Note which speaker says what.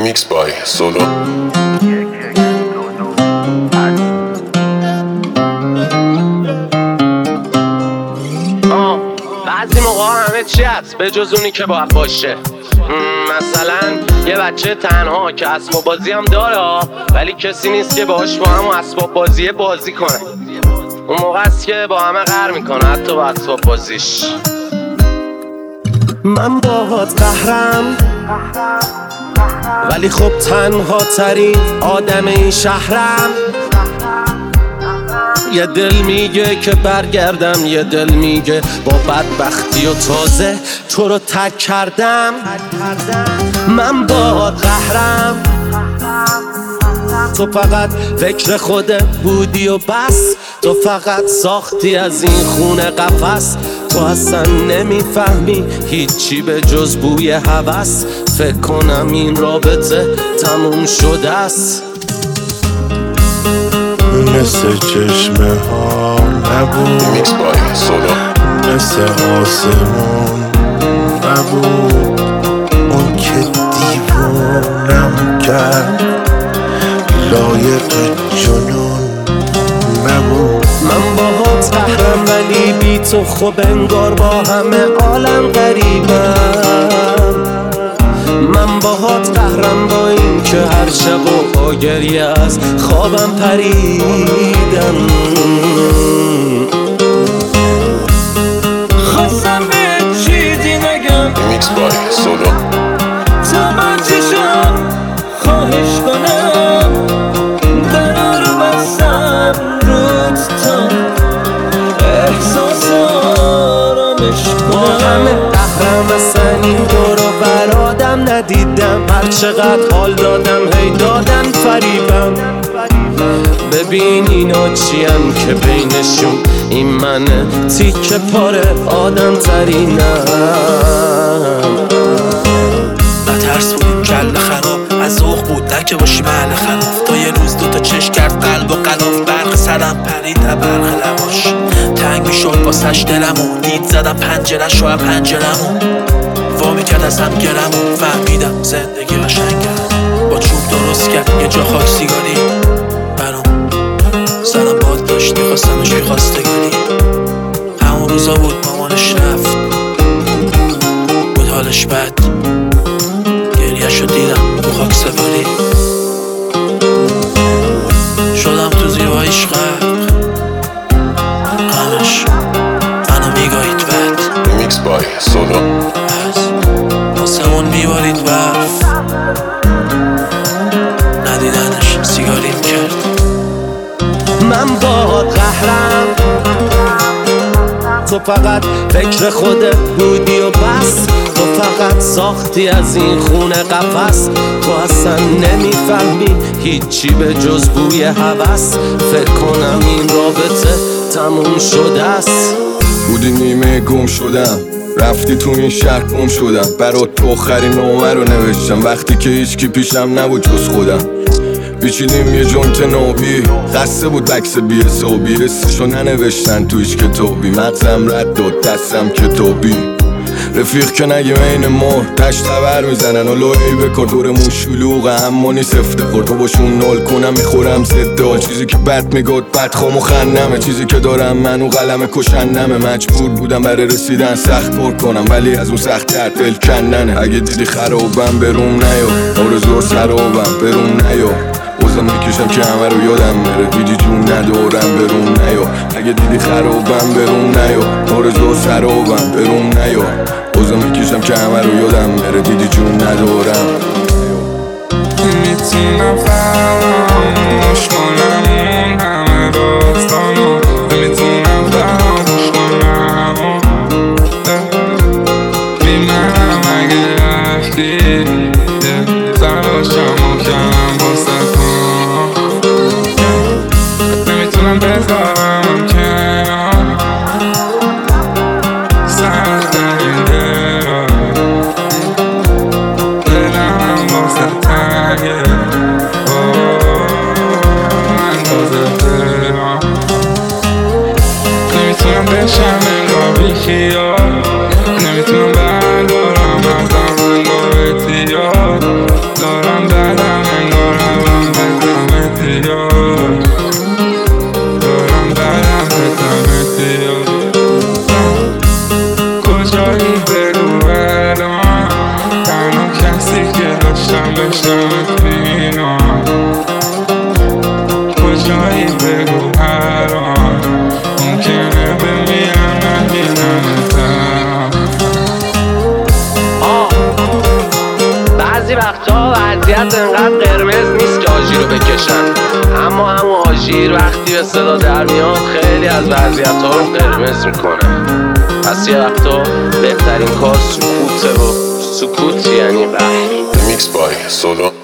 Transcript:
Speaker 1: Remix by Solo.
Speaker 2: بعضی موقع همه چی هست به جز اونی که باید باشه. مثلا یه بچه تنها که اسباب بازی هم داره ولی کسی نیست که باهاش با هم اسباب بازی کنه. اون موقع است که با همه قهر میکنه حتی با اسباب بازیش.
Speaker 3: من باهات قهرم ولی خب تنها ترین آدم این شهرم. یه دل میگه که برگردم، یه دل میگه با بدبختی و تازه تو رو ترک کردم. من باهات قهرم، تو فقط فکر خودت بودی و بس. تو فقط ساختی از این خونه قفس. تو اصلا نمیفهمی هیچی به جز بوی هوس. فکر کنم این رابطه تموم شده است.
Speaker 4: مثل چشمه ها نبود،
Speaker 1: Remix by Solo.
Speaker 4: مثل آسمون نبود، اون که دیوونم کرد لایق جنون نبود.
Speaker 3: من باهات قهرم ولی بی تو خب انگار با همه عالم غریبم. من باهات قهرم با این که هر شب و با گریه از خوابم پریدم.
Speaker 5: خواستم به چیزی نگم،
Speaker 1: Remix by Solo.
Speaker 5: تا من چشم خواهش کنم درا رو بستم روت تا احساس آرامش
Speaker 3: با همه
Speaker 5: کنم.
Speaker 3: قهرم اصلا این دور و برادم ندیدم. هر چقدر حال دادم هی دادن فریبم. ببین اینا چیم که بینشون این منه تیکه پاره آدم ترینم.
Speaker 6: نترس بودیم کل خراب از ذوق بود نه که باشی محل خلاف. تا یه روز دوتا چشم کرد قلب و قلاف. برق سرم پرید نه برق لباش تنگ میشد واسش دلمو. دید زدم پنجرش و پنجرمو وا میکرد ازم گرمو. فهمیدم زندگی قشنگه با چوب درست کرد یه جا خاک سیگاری برام. زنم باد داشت میخواستمش خواستگاری. همون روزا بود مامانش رفت بود حالش بد. گریه‌شو دیدم تو خاک سپاری. شدم تو زیباییش غرق همش منو میگاهید بد.
Speaker 1: Remix by Solo.
Speaker 6: از آسمون میبارید برف ندیدنش سیگاریم کرد.
Speaker 3: من با قهرم، تو فقط فکر خودت بودی و بس. تو فقط ساختی از این خونه قفس. تو اصلا نمیفهمی هیچی به جز بوی هوس. فکر کنم این رابطه تموم شده است.
Speaker 7: بودی نیمه گم شدم، رفتی تو این شهر گم شدم. برات تو آخرین نامه رو نوشتم وقتی که هیچکی پیشم نبود جز خودم. پیچیدیم یه جنت نابی، خسته بود بکس بی حسابی. اسمشو ننوشتن تو هیچ کتابی، مغزم رد داد دستم کتابی. رفیق که نگیم این مار تشت تبر میزنن و لولی بکن. دورمون شلوغه اما نیست افتخار. تو باشون نال کنم میخورم زدال. چیزی که بد میگاد بدخوام و خندمه. چیزی که دارم منو قلم کشندمه. مجبور بودم برای رسیدن سخت پر کنم ولی از اون سخت تر دل کندنه. اگه دیدی خرابم بروم نیا، آرزو سرابم بروم نیا. بازم میکشم که همه رو یادم بره. دیدی جون ندارم بروم نیا. اگه دیدی خرابم بروم نیا، آرزو سرابم بروم نیا. بازم میکشم که همه رو یادم بره. دیدی جون ندارم.
Speaker 8: میتونم فراموش کنم اون همه داستانو. میتونم فراموش کنم میمنم اگه رفتی. تلاشمو کردم واسه تو. نمیتونم بذارم کنار سخت این دلم واسه تنگه. داشتمت میدونم کجایی بگو هر آن ممکنه بمیرم نبینمتم.
Speaker 2: بعضی وقتا وضعیت انقدر قرمز نیست که آژیر رو بکشن، اما همون آژیر وقتی به صدا در میاد خیلی از وضعیت ها رو قرمز میکنه. پس یه وقتا بهترین کار سکوته و سکوت یعنی قهر.
Speaker 1: Mixed by Sono.